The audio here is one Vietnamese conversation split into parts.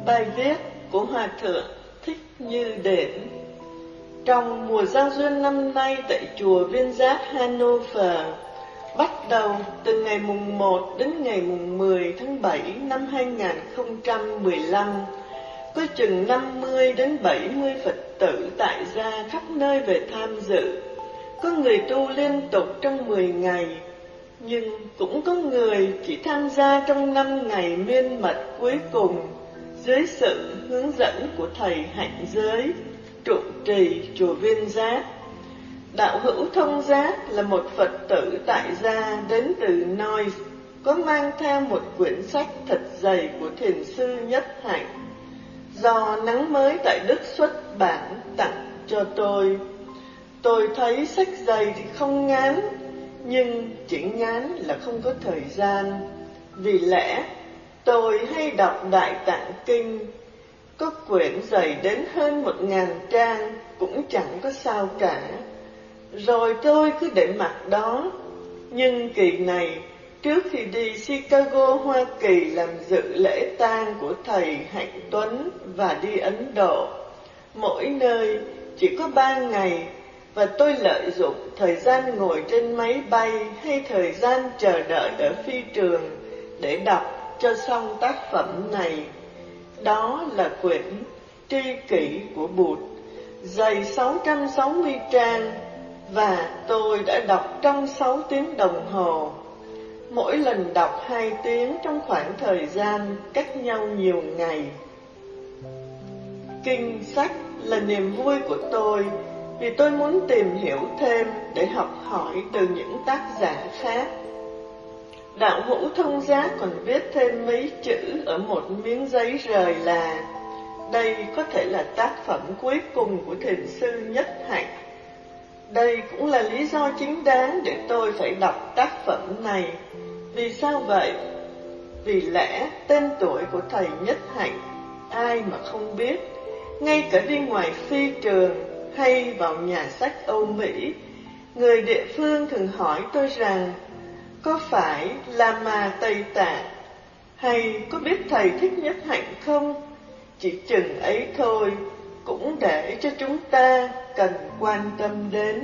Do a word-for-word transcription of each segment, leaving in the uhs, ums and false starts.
Bài viết của Hòa Thượng Thích Như Đền. Trong mùa giao duyên năm nay tại chùa Viên Giác Hanover, bắt đầu từ ngày mùng một đến ngày mùng mười tháng bảy năm hai nghìn không trăm mười lăm, có chừng năm mươi đến bảy mươi Phật tử tại gia khắp nơi về tham dự. Có người tu liên tục trong mười ngày, nhưng cũng có người chỉ tham gia trong năm ngày miên mật cuối cùng dưới sự hướng dẫn của thầy hạnh giới trụ trì chùa Viên Giác. Đạo hữu Thông Giác là một Phật tử tại gia đến từ Noise, có mang theo một quyển sách thật dày của thiền sư Nhất Hạnh, do Nắng Mới tại Đức xuất bản tặng cho tôi. Tôi thấy sách dày thì không ngán, nhưng chỉ ngán là không có thời gian. Vì lẽ tôi hay đọc Đại Tạng Kinh, có quyển dày đến hơn một ngàn trang cũng chẳng có sao cả. Rồi tôi cứ để mặc đó. Nhưng kỳ này, trước khi đi Chicago, Hoa Kỳ làm dự lễ tang của thầy Hạnh Tuấn và đi Ấn Độ, mỗi nơi chỉ có ba ngày, và tôi lợi dụng thời gian ngồi trên máy bay hay thời gian chờ đợi ở phi trường để đọc cho xong tác phẩm này. Đó là quyển Tri Kỷ của Bụt, dày sáu trăm sáu mươi trang, và tôi đã đọc trong sáu tiếng đồng hồ. Mỗi lần đọc hai tiếng trong khoảng thời gian cách nhau nhiều ngày. Kinh sách là niềm vui của tôi, vì tôi muốn tìm hiểu thêm để học hỏi từ những tác giả khác. Đạo hữu Thông Giác còn viết thêm mấy chữ ở một miếng giấy rời là: đây có thể là tác phẩm cuối cùng của thiền sư Nhất Hạnh. Đây cũng là lý do chính đáng để tôi phải đọc tác phẩm này. Vì sao vậy? Vì lẽ tên tuổi của thầy Nhất Hạnh ai mà không biết. Ngay cả đi ngoài phi trường hay vào nhà sách Âu Mỹ, người địa phương thường hỏi tôi rằng có phải là mà Tây Tạng, hay có biết thầy Thích Nhất Hạnh không? Chỉ chừng ấy thôi cũng để cho chúng ta cần quan tâm đến.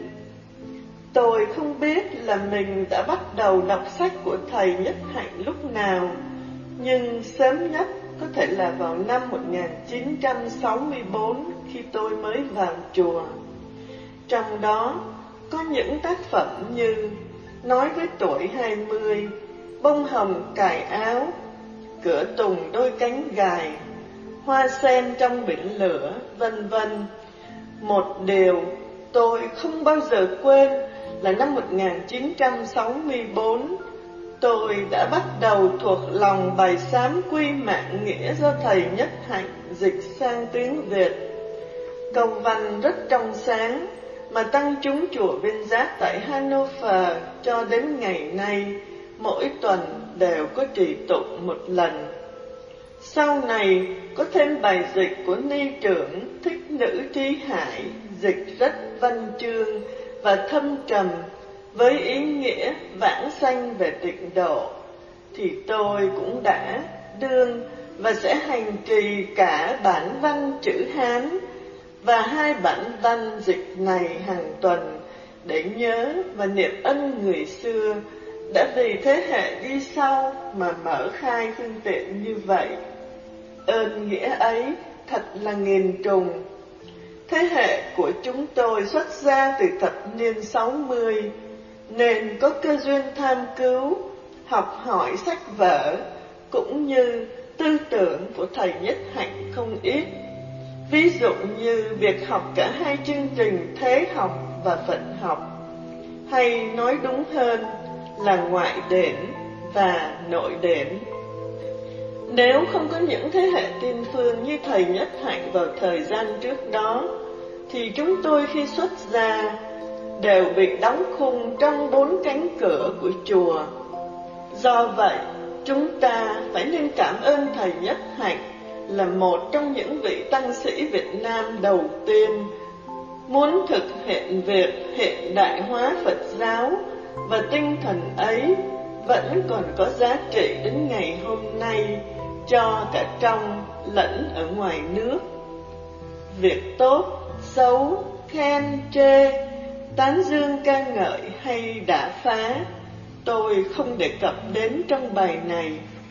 Tôi không biết là mình đã bắt đầu đọc sách của thầy Nhất Hạnh lúc nào, nhưng sớm nhất có thể là vào năm một nghìn chín trăm sáu mươi bốn khi tôi mới vào chùa. Trong đó có những tác phẩm như Nói với tuổi hai mươi, Bông hồng cài áo, Cửa tùng đôi cánh gài, Hoa sen trong biển lửa, vân vân. Một điều tôi không bao giờ quên là năm một nghìn chín trăm sáu mươi bốn, tôi đã bắt đầu thuộc lòng bài Sám Quy Mạng Nghĩa do thầy Nhất Hạnh dịch sang tiếng Việt. Câu văn rất trong sáng, mà tăng chúng chùa Viên Giác tại Hanover cho đến ngày nay mỗi tuần đều có trì tụng một lần. Sau này có thêm bài dịch của ni trưởng Thích Nữ Trí Hải, dịch rất văn chương và thâm trầm với ý nghĩa vãng sanh về tịnh độ, thì tôi cũng đã đương và sẽ hành trì cả bản văn chữ Hán và hai bản văn dịch này hàng tuần để nhớ và niệm ân người xưa đã vì thế hệ đi sau mà mở khai phương tiện như vậy. Ơn nghĩa ấy thật là nghìn trùng. Thế hệ của chúng tôi xuất ra từ thập niên sáu mươi, nên có cơ duyên tham cứu, học hỏi sách vở, cũng như tư tưởng của thầy Nhất Hạnh không ít. Ví dụ như việc học cả hai chương trình thế học và Phật học, hay nói đúng hơn là ngoại đển và nội đển. Nếu không có những thế hệ tiên phương như thầy Nhất Hạnh vào thời gian trước đó, thì chúng tôi khi xuất gia đều bị đóng khung trong bốn cánh cửa của chùa. Do vậy, chúng ta phải nên cảm ơn thầy Nhất Hạnh là một trong những vị tăng sĩ Việt Nam đầu tiên muốn thực hiện việc hiện đại hóa Phật giáo, và tinh thần ấy vẫn còn có giá trị đến ngày hôm nay cho cả trong lẫn ở ngoài nước. Việc tốt, xấu, khen, chê, tán dương ca ngợi hay đả phá, tôi không đề cập đến trong bài này.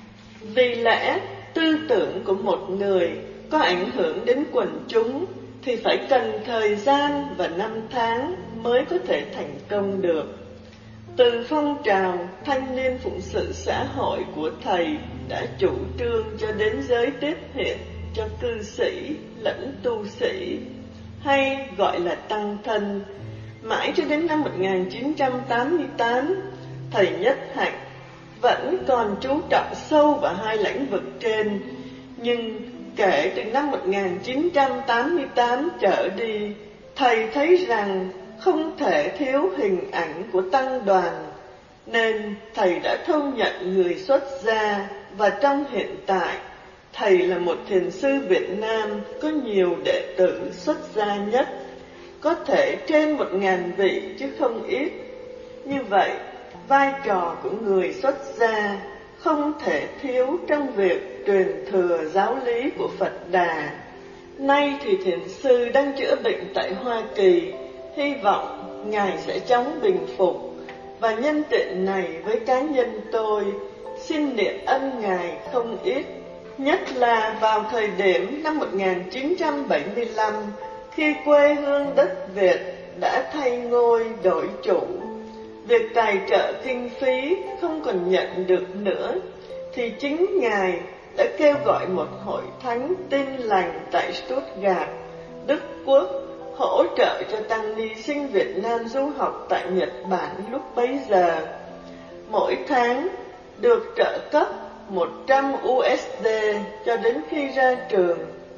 Vì lẽ tư tưởng của một người có ảnh hưởng đến quần chúng thì phải cần thời gian và năm tháng mới có thể thành công được. Từ phong trào thanh niên phụng sự xã hội của thầy đã chủ trương cho đến giới tiếp hiện cho cư sĩ lẫn tu sĩ, hay gọi là tăng thân, mãi cho đến năm một nghìn chín trăm tám mươi tám, thầy Nhất Hạnh vẫn còn chú trọng sâu vào hai lĩnh vực trên. Nhưng kể từ năm một nghìn chín trăm tám mươi tám trở đi, thầy thấy rằng không thể thiếu hình ảnh của tăng đoàn, nên thầy đã thông nhận người xuất gia. Và trong hiện tại, thầy là một thiền sư Việt Nam có nhiều đệ tử xuất gia nhất, có thể trên một ngàn vị chứ không ít. Như vậy, vai trò của người xuất gia không thể thiếu trong việc truyền thừa giáo lý của Phật Đà. Nay thì thiền sư đang chữa bệnh tại Hoa Kỳ, hy vọng Ngài sẽ chóng bình phục. Và nhân tiện này với cá nhân tôi, xin niệm ân Ngài không ít, nhất là vào thời điểm năm một nghìn chín trăm bảy mươi lăm, khi quê hương đất Việt đã thay ngôi đổi chủ. Việc tài trợ kinh phí không còn nhận được nữa, thì chính Ngài đã kêu gọi một hội thánh Tin Lành tại Stuttgart, Đức Quốc, hỗ trợ cho tăng ni sinh Việt Nam du học tại Nhật Bản lúc bấy giờ. Mỗi tháng được trợ cấp một trăm u ét đê cho đến khi ra trường.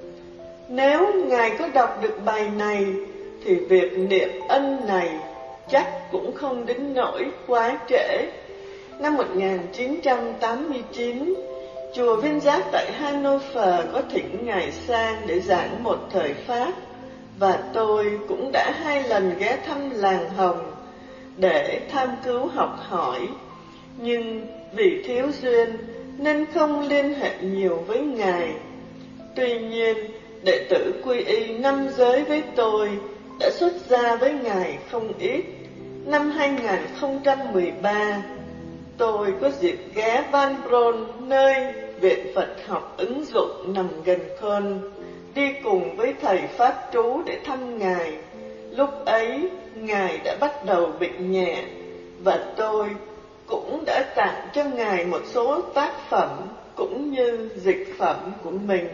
Nếu Ngài có đọc được bài này, thì việc niệm ân này chắc cũng không đến nỗi quá trễ. Năm một nghìn chín trăm tám mươi chín, chùa Viên Giác tại Hanover có thỉnh Ngài sang để giảng một thời Pháp, và tôi cũng đã hai lần ghé thăm làng Hồng để tham cứu học hỏi. Nhưng vì thiếu duyên nên không liên hệ nhiều với Ngài. Tuy nhiên, đệ tử quy y năm giới với tôi đã xuất gia với Ngài không ít. Năm hai nghìn không trăm mười ba, tôi có dịp ghé Van Bron, nơi Viện Phật học ứng dụng nằm gần Köln, đi cùng với thầy Pháp trú để thăm Ngài. Lúc ấy, Ngài đã bắt đầu bệnh nhẹ, và tôi cũng đã tặng cho Ngài một số tác phẩm cũng như dịch phẩm của mình.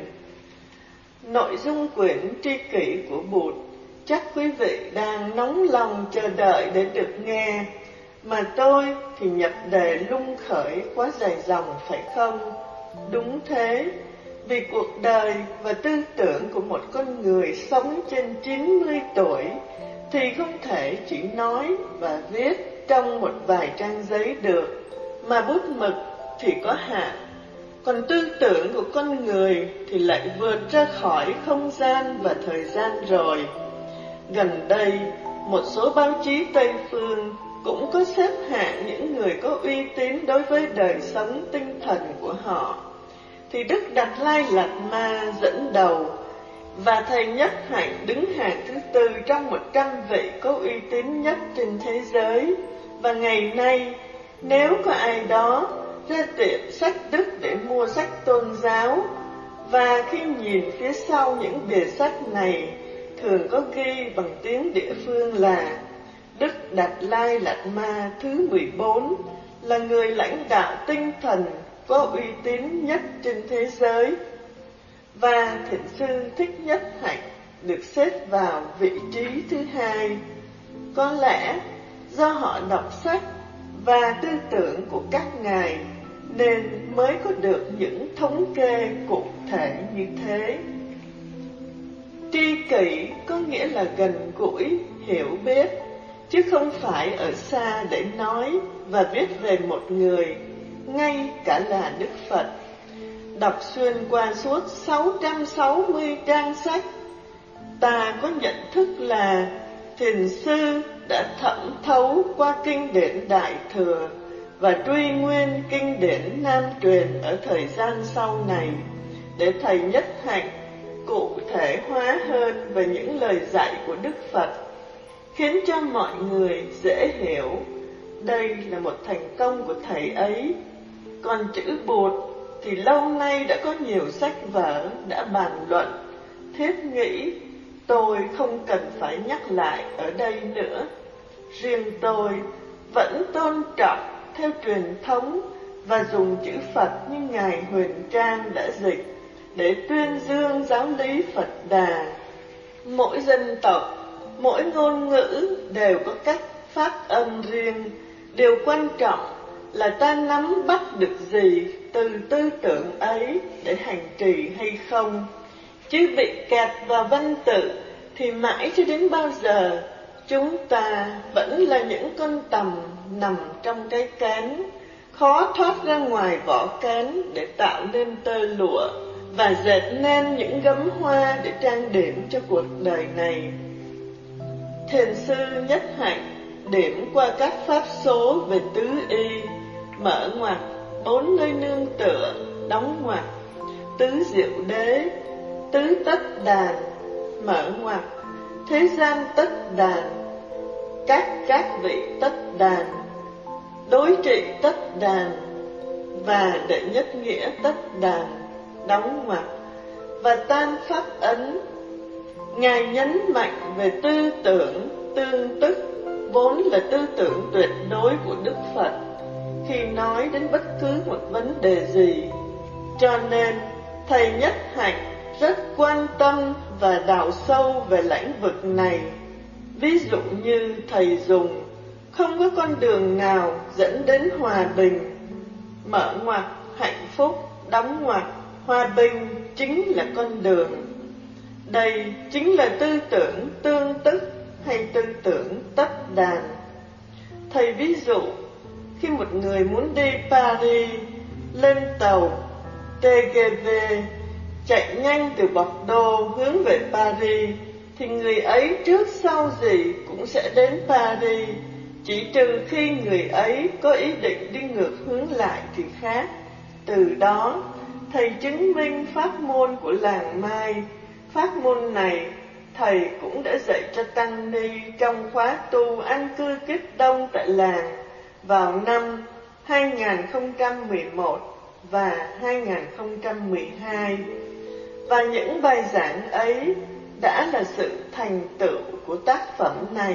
Nội dung quyển tri kỷ của Bụt chắc quý vị đang nóng lòng chờ đợi để được nghe, mà tôi thì nhập đề lung khởi quá dài dòng phải không? Đúng thế, vì cuộc đời và tư tưởng của một con người sống trên chín mươi tuổi thì không thể chỉ nói và viết trong một vài trang giấy được, mà bút mực thì có hạn. Còn tư tưởng của con người thì lại vượt ra khỏi không gian và thời gian rồi. Gần đây, một số báo chí Tây Phương cũng có xếp hạng những người có uy tín đối với đời sống tinh thần của họ. Thì Đức Đạt Lai Lạt Ma dẫn đầu, và thầy Nhất Hạnh đứng hàng thứ tư trong một trăm vị có uy tín nhất trên thế giới. Và ngày nay, nếu có ai đó ra tiệm sách Đức để mua sách tôn giáo, và khi nhìn phía sau những bìa sách này, thường có ghi bằng tiếng địa phương là Đức Đạt Lai Lạt Ma thứ mười bốn là người lãnh đạo tinh thần có uy tín nhất trên thế giới, và thiền sư Thích Nhất Hạnh được xếp vào vị trí thứ hai. Có lẽ do họ đọc sách và tư tưởng của các ngài nên mới có được những thống kê cụ thể như thế. Tri kỷ có nghĩa là gần gũi, hiểu biết, chứ không phải ở xa để nói và viết về một người, ngay cả là Đức Phật. Đọc xuyên qua suốt sáu trăm sáu mươi trang sách, ta có nhận thức là thiền sư đã thẩm thấu qua kinh điển Đại Thừa và truy nguyên kinh điển nam truyền ở thời gian sau này, để Thầy Nhất Hạnh cụ thể hóa hơn về những lời dạy của Đức Phật, khiến cho mọi người dễ hiểu. Đây là một thành công của Thầy ấy. Còn chữ Bụt thì lâu nay đã có nhiều sách vở đã bàn luận, thiết nghĩ, tôi không cần phải nhắc lại ở đây nữa. Riêng tôi vẫn tôn trọng theo truyền thống và dùng chữ Phật như Ngài Huyền Trang đã dịch để tuyên dương giáo lý Phật Đà. Mỗi dân tộc, mỗi ngôn ngữ đều có cách phát âm riêng. Điều quan trọng là ta nắm bắt được gì từ tư tưởng ấy để hành trì hay không. Chứ bị kẹt vào văn tự thì mãi cho đến bao giờ chúng ta vẫn là những con tằm nằm trong cái kén, khó thoát ra ngoài vỏ kén để tạo nên tơ lụa và dệt nên những gấm hoa để trang điểm cho cuộc đời này. Thiền sư Nhất Hạnh điểm qua các pháp số về tứ y, mở ngoặc, bốn nơi nương tựa, đóng ngoặc, tứ diệu đế, tứ tất đàn, mở ngoặc, thế gian tất đàn, các các vị tất đàn, đối trị tất đàn và đệ nhất nghĩa tất đàn, đóng ngoặc, và tam pháp ấn. Ngài nhấn mạnh về tư tưởng tương tức, vốn là tư tưởng tuyệt đối của Đức Phật khi nói đến bất cứ một vấn đề gì. Cho nên Thầy Nhất Hạnh rất quan tâm và đào sâu về lĩnh vực này. Ví dụ như Thầy dùng không có con đường nào dẫn đến hòa bình, mở ngoặc, hạnh phúc, đóng ngoặc, hòa bình chính là con đường. Đây chính là tư tưởng tương tức hay tư tưởng tất đàn. Thầy ví dụ, khi một người muốn đi Paris, lên tàu tê giê vê chạy nhanh từ Bordeaux hướng về Paris, thì người ấy trước sau gì cũng sẽ đến Paris, chỉ trừ khi người ấy có ý định đi ngược hướng lại thì khác. Từ đó, Thầy chứng minh pháp môn của làng Mai. Pháp môn này Thầy cũng đã dạy cho tăng ni trong khóa tu an cư kiếp đông tại làng vào năm hai nghìn không trăm mười một và hai nghìn không trăm mười hai. Và những bài giảng ấy đã là sự thành tựu của tác phẩm này.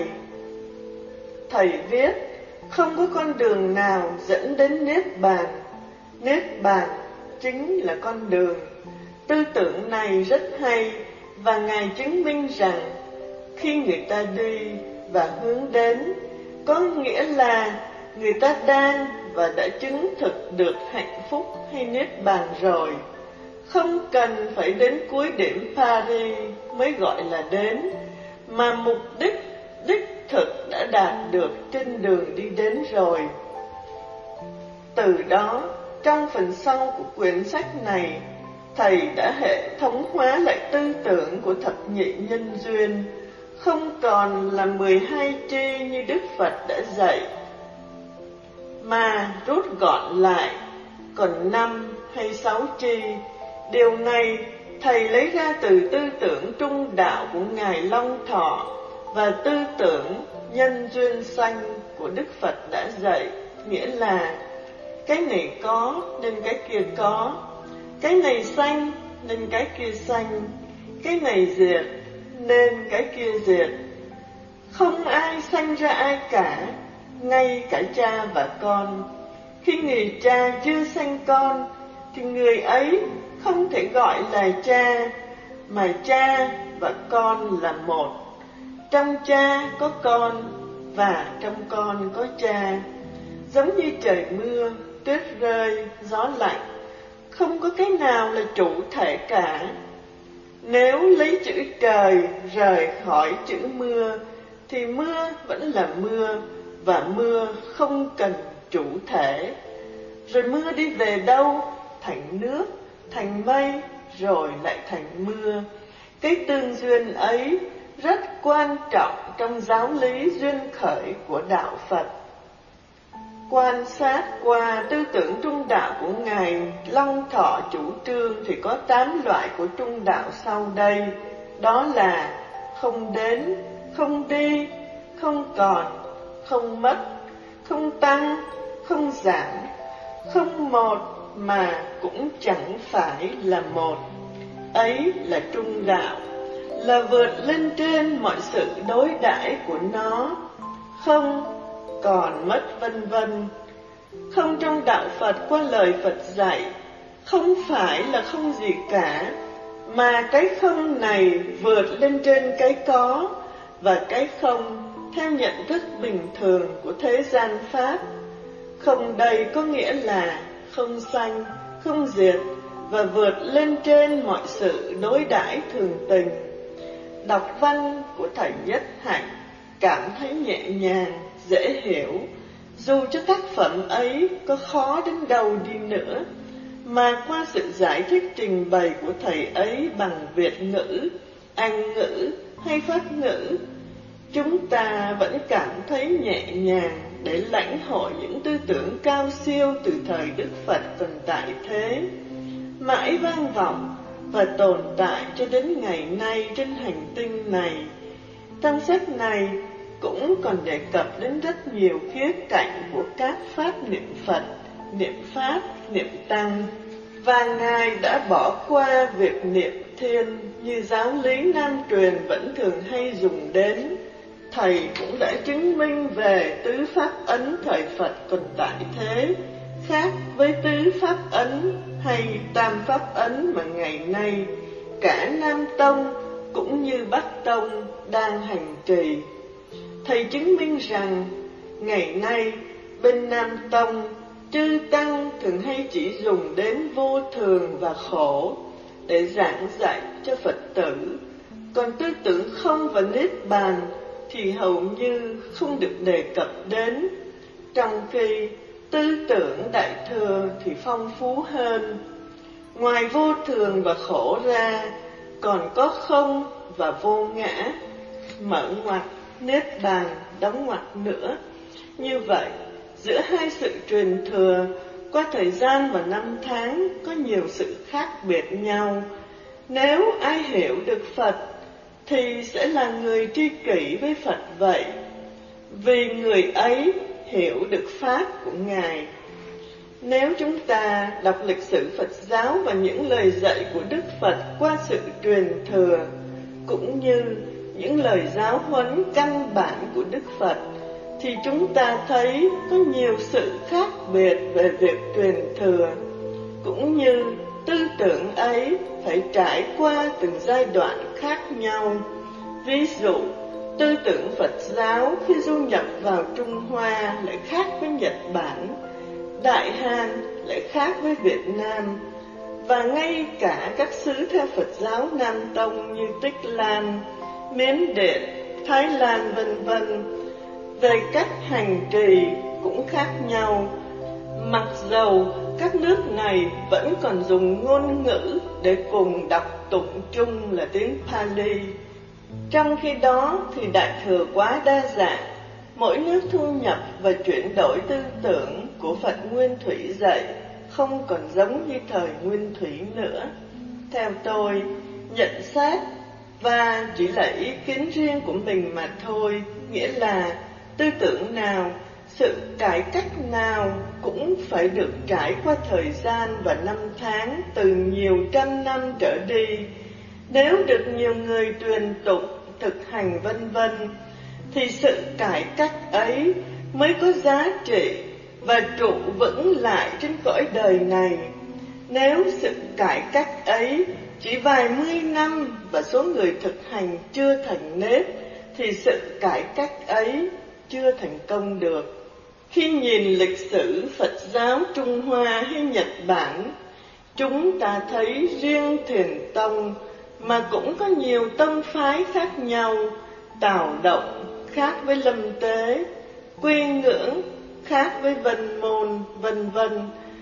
Thầy viết, không có con đường nào dẫn đến Niết Bàn. Niết Bàn chính là con đường. Tư tưởng này rất hay, và Ngài chứng minh rằng khi người ta đi và hướng đến, có nghĩa là người ta đang và đã chứng thực được hạnh phúc hay Niết Bàn rồi. Không cần phải đến cuối điểm Paris mới gọi là đến, mà mục đích đích thực đã đạt được trên đường đi đến rồi. Từ đó, trong phần sau của quyển sách này, Thầy đã hệ thống hóa lại tư tưởng của thập nhị nhân duyên, không còn là mười hai tri như Đức Phật đã dạy, mà rút gọn lại còn năm hay sáu tri. Điều này Thầy lấy ra từ tư tưởng trung đạo của Ngài Long Thọ và tư tưởng nhân duyên sanh của Đức Phật đã dạy, nghĩa là cái này có nên cái kia có, cái này sanh nên cái kia sanh, cái này diệt nên cái kia diệt. Không ai sanh ra ai cả, ngay cả cha và con. Khi người cha chưa sanh con thì người ấy không thể gọi là cha, mà cha và con là một. Trong cha có con và trong con có cha. Giống như trời mưa, tuyết rơi, gió lạnh, không có cái nào là chủ thể cả. Nếu lấy chữ trời rời khỏi chữ mưa thì mưa vẫn là mưa, và mưa không cần chủ thể. Rồi mưa đi về đâu? Thành nước, thành mây, rồi lại thành mưa. Cái tương duyên ấy rất quan trọng trong giáo lý duyên khởi của đạo Phật. Quan sát qua tư tưởng trung đạo của Ngài Long Thọ chủ trương thì có tám loại của trung đạo sau đây. Đó là không đến, không đi, không còn, không mất, không tăng, không giảm, không một mà cũng chẳng phải là một. Ấy là trung đạo, là vượt lên trên mọi sự đối đãi của nó, không, còn, mất, vân vân. Không trong đạo Phật qua lời Phật dạy, không phải là không gì cả, mà cái không này vượt lên trên cái có, và cái không theo nhận thức bình thường của thế gian Pháp. Không đây có nghĩa là không sanh, không diệt, và vượt lên trên mọi sự đối đãi thường tình. Đọc văn của Thầy Nhất Hạnh cảm thấy nhẹ nhàng, dễ hiểu, dù cho tác phẩm ấy có khó đến đâu đi nữa, mà qua sự giải thích trình bày của Thầy ấy bằng Việt ngữ, Anh ngữ hay Pháp ngữ, chúng ta vẫn cảm thấy nhẹ nhàng để lãnh hội những tư tưởng cao siêu từ thời Đức Phật còn tại thế, mãi vang vọng và tồn tại cho đến ngày nay trên hành tinh này. Trong sách này cũng còn đề cập đến rất nhiều khía cạnh của các pháp niệm Phật, niệm Pháp, niệm Tăng, và Ngài đã bỏ qua việc niệm Thiên như giáo lý Nam truyền vẫn thường hay dùng đến. Thầy cũng đã chứng minh về tứ pháp ấn thời Phật còn tại thế, khác với tứ pháp ấn hay tam pháp ấn mà ngày nay cả Nam Tông cũng như Bắc Tông đang hành trì. Thầy chứng minh rằng ngày nay bên Nam Tông, chư Tăng thường hay chỉ dùng đến vô thường và khổ để giảng dạy cho Phật tử, còn tư tưởng không và niết bàn thì hầu như không được đề cập đến, trong khi tư tưởng Đại Thừa thì phong phú hơn. Ngoài vô thường và khổ ra, còn có không và vô ngã, mở ngoặt, niết bàn, đóng ngoặt nữa. Như vậy, giữa hai sự truyền thừa qua thời gian và năm tháng có nhiều sự khác biệt nhau. Nếu ai hiểu được Phật thì sẽ là người tri kỷ với Phật vậy, vì người ấy hiểu được Pháp của Ngài. Nếu chúng ta đọc lịch sử Phật giáo và những lời dạy của Đức Phật qua sự truyền thừa, cũng như những lời giáo huấn căn bản của Đức Phật, thì chúng ta thấy có nhiều sự khác biệt về việc truyền thừa, cũng như tư tưởng ấy phải trải qua từng giai đoạn khác nhau. Ví dụ, tư tưởng Phật giáo khi du nhập vào Trung Hoa lại khác với Nhật Bản, Đại Hàn lại khác với Việt Nam, và ngay cả các xứ theo Phật giáo Nam Tông như Tích Lan, Miến Điện, Thái Lan vân vân, về cách hành trì cũng khác nhau, mặc dầu các nước này vẫn còn dùng ngôn ngữ để cùng đọc tụng chung là tiếng Pali. Trong khi đó thì Đại Thừa quá đa dạng, mỗi nước thu nhập và chuyển đổi tư tưởng của Phật Nguyên Thủy dạy không còn giống như thời Nguyên Thủy nữa. Theo tôi, nhận xét và chỉ là ý kiến riêng của mình mà thôi, nghĩa là tư tưởng nào, sự cải cách nào cũng phải được trải qua thời gian và năm tháng từ nhiều trăm năm trở đi. Nếu được nhiều người truyền tụng, thực hành vân vân, thì sự cải cách ấy mới có giá trị và trụ vững lại trên cõi đời này. Nếu sự cải cách ấy chỉ vài mươi năm và số người thực hành chưa thành nếp, thì sự cải cách ấy chưa thành công được. Khi nhìn lịch sử Phật giáo Trung Hoa hay Nhật Bản, chúng ta thấy riêng Thiền Tông mà cũng có nhiều tông phái khác nhau, Tào Động khác với Lâm Tế, Quy Ngưỡng khác với Vân Môn, vân vân.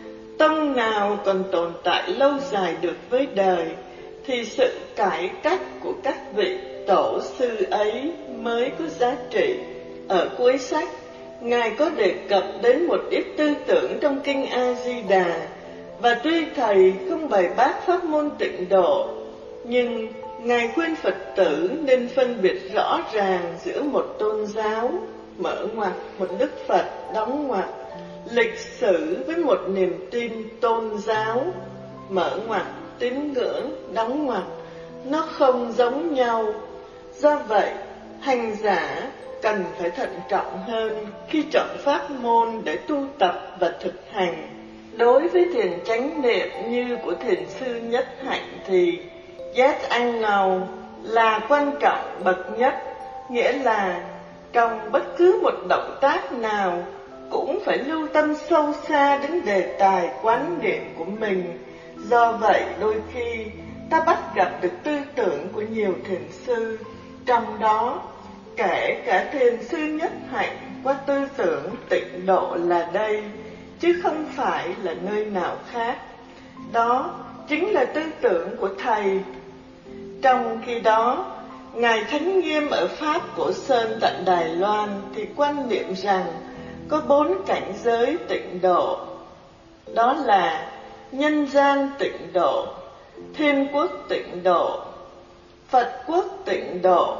Tông nào còn tồn tại lâu dài được với đời, thì sự cải cách của các vị tổ sư ấy mới có giá trị. Ở cuối sách, Ngài có đề cập đến một ít tư tưởng trong kinh A-di-đà, và tuy Thầy không bày bác pháp môn tịnh độ, nhưng Ngài khuyên Phật tử nên phân biệt rõ ràng giữa một tôn giáo, mở ngoặc, một Đức Phật, đóng ngoặc, lịch sử với một niềm tin tôn giáo, mở ngoặc, tín ngưỡng, đóng ngoặc. Nó không giống nhau. Do vậy, hành giả cần phải thận trọng hơn khi chọn pháp môn để tu tập và thực hành. Đối với thiền chánh niệm như của thiền sư Nhất Hạnh thì giác an ngầu là quan trọng bậc nhất, nghĩa là trong bất cứ một động tác nào cũng phải lưu tâm sâu xa đến đề tài quán niệm của mình. Do vậy đôi khi ta bắt gặp được tư tưởng của nhiều thiền sư, trong đó kể cả thiền sư Nhất Hạnh qua tư tưởng tịnh độ là đây, chứ không phải là nơi nào khác. Đó chính là tư tưởng của Thầy. Trong khi đó, Ngài Thánh Nghiêm ở Pháp Cổ Sơn tại Đài Loan thì quan niệm rằng có bốn cảnh giới tịnh độ. Đó là nhân gian tịnh độ, thiên quốc tịnh độ, Phật quốc tịnh độ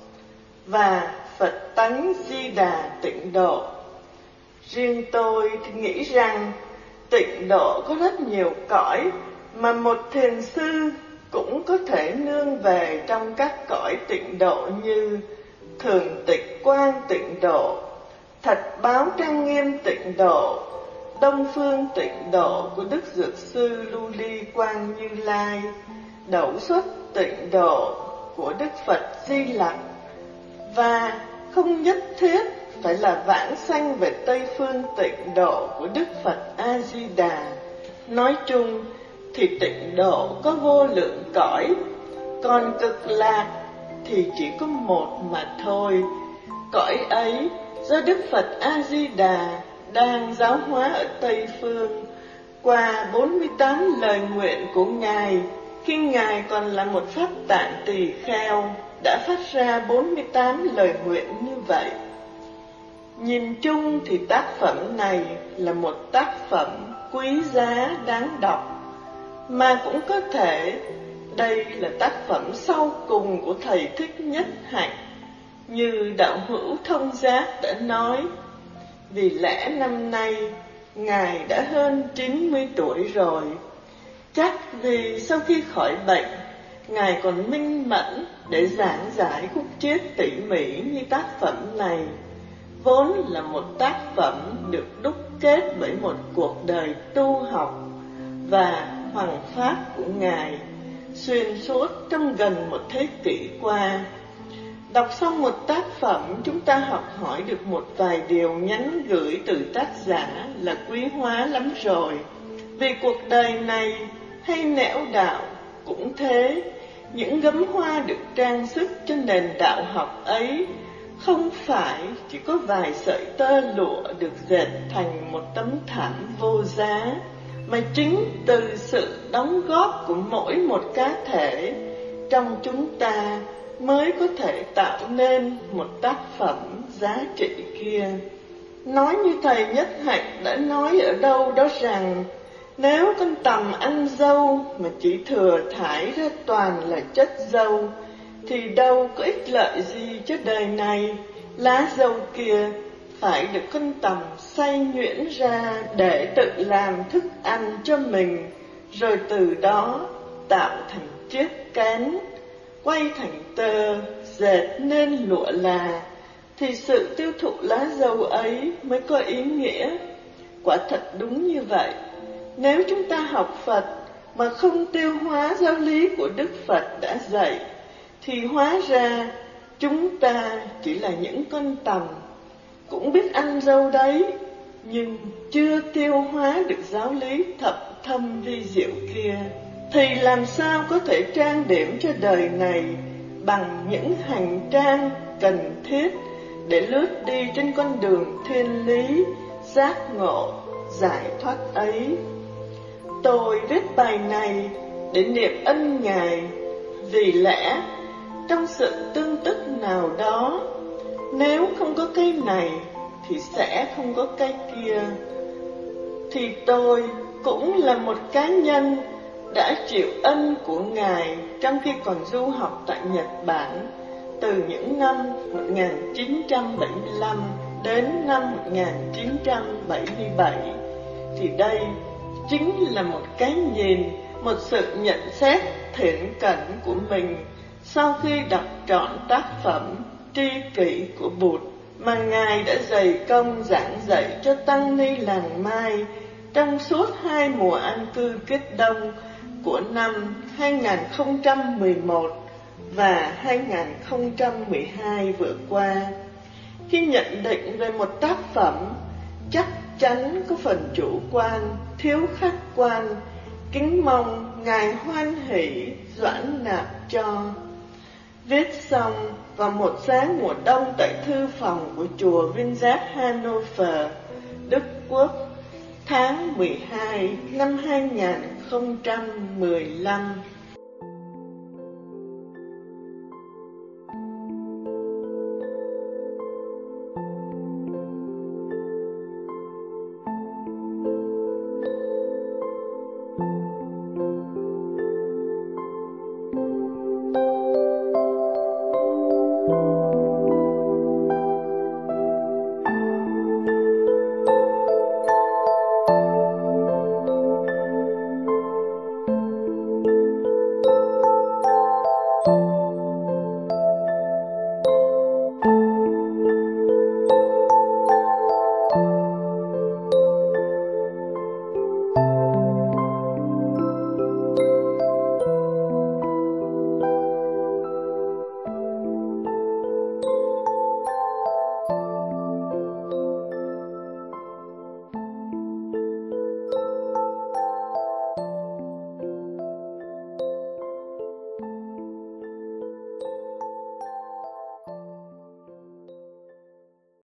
và Phật tánh Di Đà tịnh độ. Riêng tôi thì nghĩ rằng tịnh độ có rất nhiều cõi, mà một thiền sư cũng có thể nương về trong các cõi tịnh độ như thường tịch quang tịnh độ, thật báo trang nghiêm tịnh độ, đông phương tịnh độ của Đức Dược Sư Lưu Ly Quang Như Lai, đẩu xuất tịnh độ của Đức Phật Di Lặc, và không nhất thiết phải là vãng sanh về Tây phương tịnh độ của Đức Phật A-di-đà. Nói chung thì tịnh độ có vô lượng cõi, còn cực lạc thì chỉ có một mà thôi. Cõi ấy do Đức Phật A-di-đà đang giáo hóa ở Tây phương qua bốn mươi tám lời nguyện của Ngài, khi Ngài còn là một pháp tạng tỳ kheo, đã phát ra bốn mươi tám lời nguyện như vậy. Nhìn chung thì tác phẩm này là một tác phẩm quý giá đáng đọc, mà cũng có thể đây là tác phẩm sau cùng của Thầy Thích Nhất Hạnh. Như đạo hữu Thông Giác đã nói, vì lẽ năm nay Ngài đã hơn chín mươi tuổi rồi. Chắc vì sau khi khỏi bệnh, Ngài còn minh mẫn để giảng giải khúc chiết tỉ mỉ như tác phẩm này, vốn là một tác phẩm được đúc kết bởi một cuộc đời tu học và hoằng pháp của Ngài xuyên suốt trong gần một thế kỷ qua. Đọc xong một tác phẩm, chúng ta học hỏi được một vài điều nhắn gửi từ tác giả là quý hóa lắm rồi. Vì cuộc đời này hay nẻo đạo cũng thế, những gấm hoa được trang sức trên nền đạo học ấy không phải chỉ có vài sợi tơ lụa được dệt thành một tấm thảm vô giá, mà chính từ sự đóng góp của mỗi một cá thể trong chúng ta mới có thể tạo nên một tác phẩm giá trị kia. Nói như Thầy Nhất Hạnh đã nói ở đâu đó rằng, nếu con tằm ăn dâu mà chỉ thừa thải ra toàn là chất dâu, thì đâu có ích lợi gì cho đời này. Lá dâu kia phải được con tằm xay nhuyễn ra để tự làm thức ăn cho mình, rồi từ đó tạo thành chiếc kén, quay thành tơ, dệt nên lụa là, thì sự tiêu thụ lá dâu ấy mới có ý nghĩa. Quả thật đúng như vậy. Nếu chúng ta học Phật mà không tiêu hóa giáo lý của Đức Phật đã dạy, thì hóa ra chúng ta chỉ là những con tằm, cũng biết ăn dâu đấy, nhưng chưa tiêu hóa được giáo lý thập thâm vi diệu kia. Thì làm sao có thể trang điểm cho đời này bằng những hành trang cần thiết để lướt đi trên con đường thiên lý, giác ngộ, giải thoát ấy. Tôi viết bài này để niệm ân Ngài, vì lẽ trong sự tương tức nào đó, nếu không có cái này thì sẽ không có cái kia. Thì tôi cũng là một cá nhân đã chịu ân của Ngài trong khi còn du học tại Nhật Bản từ những năm một nghìn chín trăm bảy mươi lăm đến năm một nghìn chín trăm bảy mươi bảy. Thì đây chính là một cái nhìn, một sự nhận xét thiện cận của mình sau khi đọc trọn tác phẩm Tri Kỷ của Bụt mà Ngài đã dày công giảng dạy cho tăng ni làng Mai trong suốt hai mùa an cư kết đông của năm hai nghìn không trăm mười một và hai nghìn không trăm mười hai vừa qua. Khi nhận định về một tác phẩm, chắc chắn có phần chủ quan, thiếu khách quan, kính mong Ngài hoan hỷ doãn nạp cho. Viết xong vào một sáng mùa đông tại thư phòng của chùa Winzat Hanover, Đức Quốc, tháng mười hai năm hai nghìn không trăm mười lăm.